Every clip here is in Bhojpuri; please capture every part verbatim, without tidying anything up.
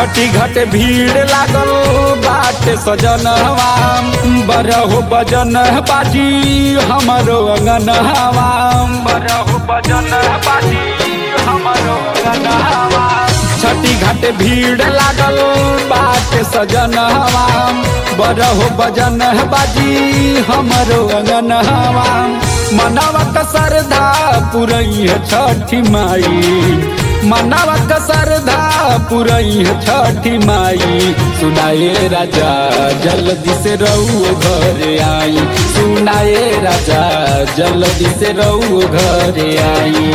छठी घाट भीड़ लागल बाटे सजनवा बरहो बजन बाजी हमारो अंगनवा बरहो बजन बाजी हमारो अंगनवा। छठी घाट भीड़ लागल बाटे सजनवा बरहो बजन बाजी हमारो अंगनवा। मनवा का श्रद्धा पुरई है छठी माई मनवा का श्रद्धा पुरई है छठी माई। सुनाए राजा जल्दी से रहू घर आई सुनाए राजा जल्दी से रहू घर आई।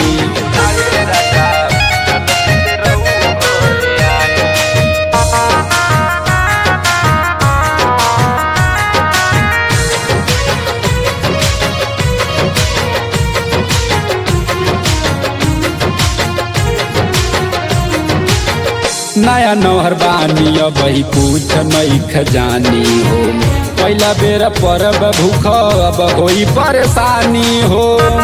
नया नौहर बानी अब ही पूछ मई खजानी हो पहला बेर परब भूख अब होई परेशानी हो।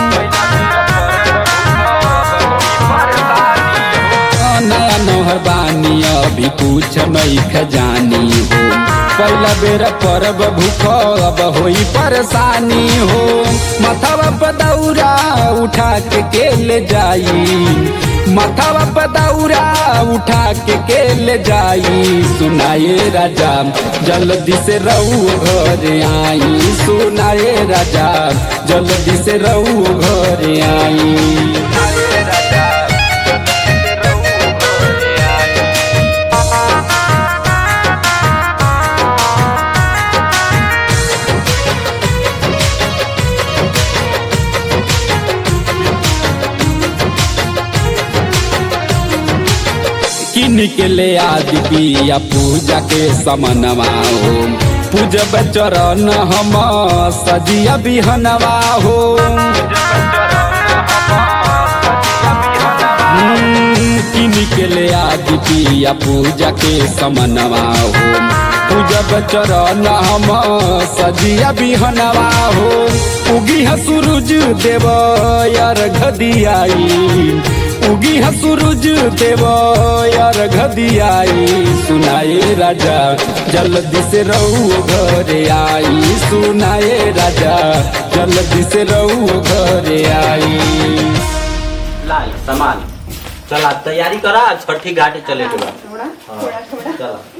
नया नौहर बानी अभी पूछ मई खजानी हो पहला बेर परब भूख अब होई परेशानी हो। मथवा पर दौरा उठा के के ले जाई मथवा पर दौरा उठा के के ले जाई। सुनाए राजा जल्दी से रहू घर आई सुनाए राजा जल्दी से रहू घर आई। किन के ले आदि पिया पूजा के समनवा हो पूजब चरण हम सजिया बिहनवा हो। किन के ले आदि पिया पूजा के समनवा हो पूजब चरण हम सजिया बिहनवा हो। उगी है सूरज देव यार घदियाई उगी है सूरज देव यार घदियाई। सुनाए राजा जल्दी से रहू घर आई सुनाए राजा जल्दी से रहू घर आई। लाल सामान चला तैयारी करा छठी घाट चले के बाद। थोड़ा थोड़ा थोड़ा चला।